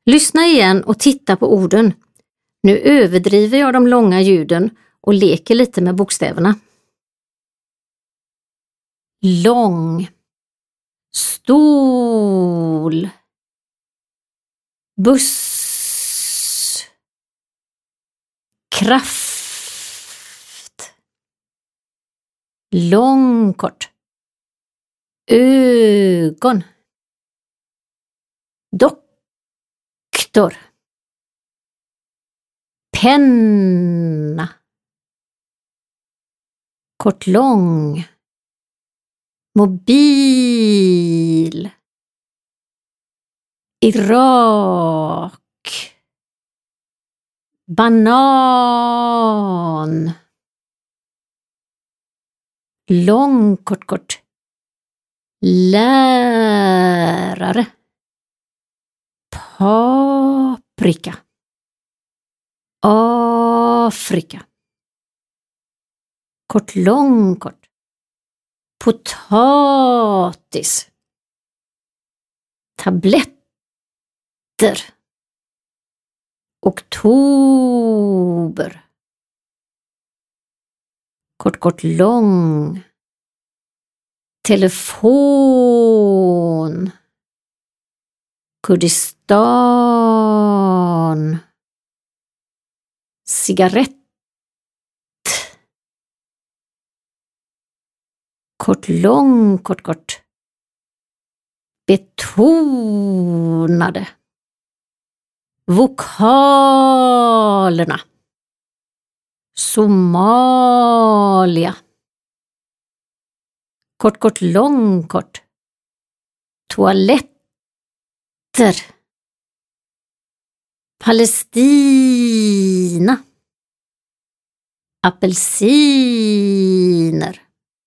Lyssna igen och titta på orden. Nu överdriver jag de långa ljuden och leker lite med bokstäverna. Lång, stol, buss, kraft, lång, kort, ögon, doktor, penna, kort, lång, mobil, Irak, banan, lång, kort, kort, lärare, paprika, Afrika, kort, lång, kort, potatis, tabletter, oktober, kort, kort, lång, telefon, Kurdistan, cigarett, kort, lång, kort, kort, betonade, vokalerna, Somalia, kort, kort, lång, kort, toaletter, Palestina, apelsiner,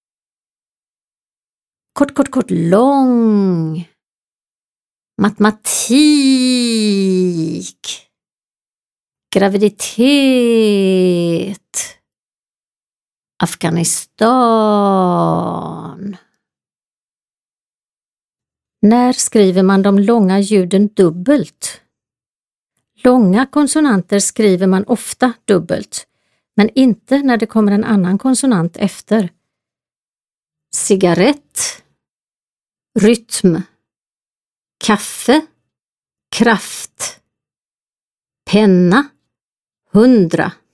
kort, kort, kort, lång, matematik, graviditet, Afghanistan. När skriver man de långa ljuden dubbelt? Långa konsonanter skriver man ofta dubbelt, men inte när det kommer en annan konsonant efter. Cigarett, rytm, kaffe, kraft, penna, 100.